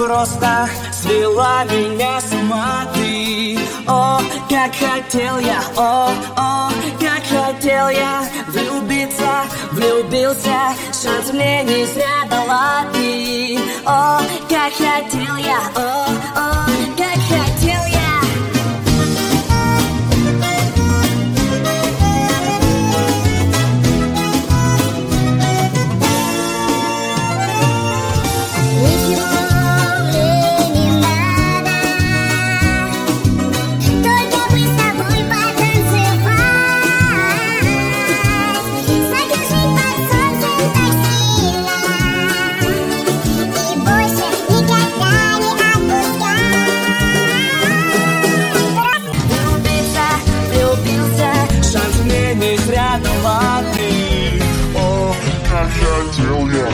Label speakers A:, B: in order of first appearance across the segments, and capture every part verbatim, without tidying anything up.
A: просто свела меня с ума ты. О, как хотел я, о, о, как хотел я влюбиться, влюбился, шанс мне не зря дала ты. О, как хотел я, о, о, как хотел я. Не зря дала ты. О, как хотел я.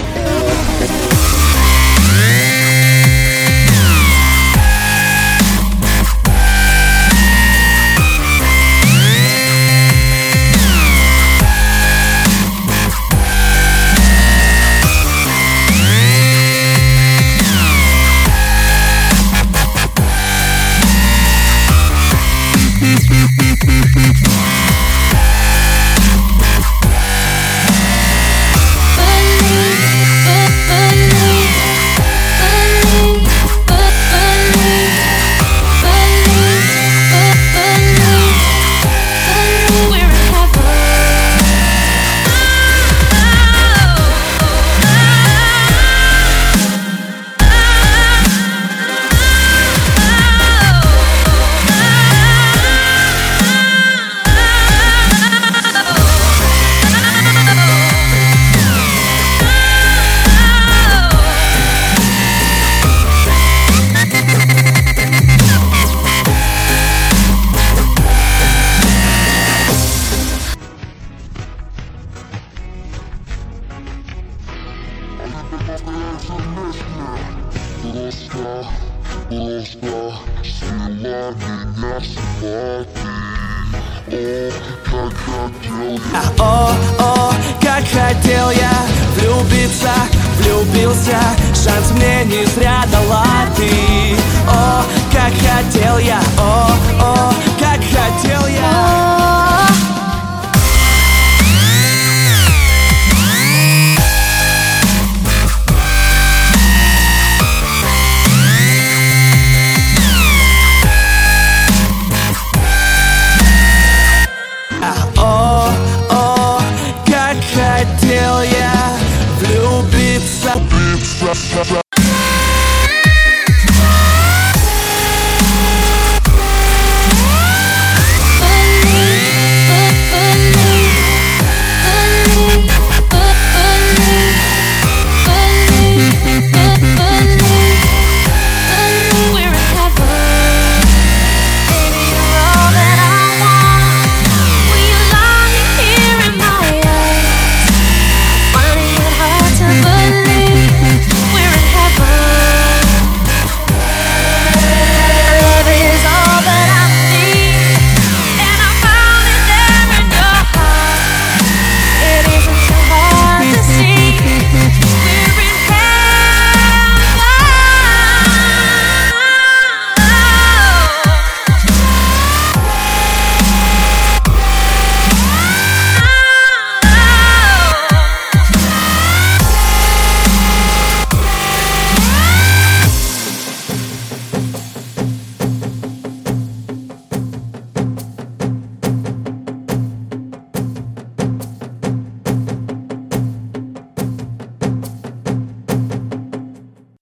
A: Просто, просто свела меня с ума ты. О, как хотел я. О, о, как хотел я влюбиться, влюбился, шанс мне не зря дала ты. О, как хотел я, о, о, как хотел я. О, о, как хотел я влюбиться.